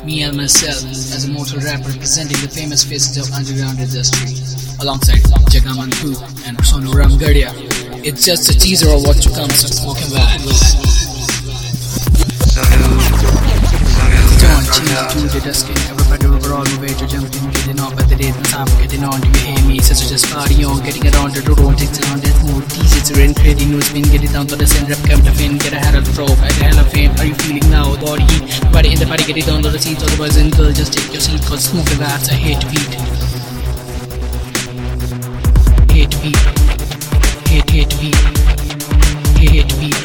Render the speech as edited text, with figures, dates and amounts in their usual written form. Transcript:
Me and myself, as a mortal rapper representing the famous faces of underground industry, alongside Jagaman Poop and Sonu Ramgardia. It's just a teaser of what to come, so smoking vibes. Don't change to the dusking. Everybody overall the way to jump in, getting on by the day and time getting on. Do you hear me? Such a just party on, getting around the road, takes it on that mood. Tease it's rent, creating new spin, get it down to the center, rap come to fin, get a hell of a throw, get a hell of fame. Are you feeling now? Body heat, body in the party, get it down to the seats, all the boys and girls, just take your seat, cause smoking vibes, I hate to beat. Hate to beat. Hate to beat. Hate to beat.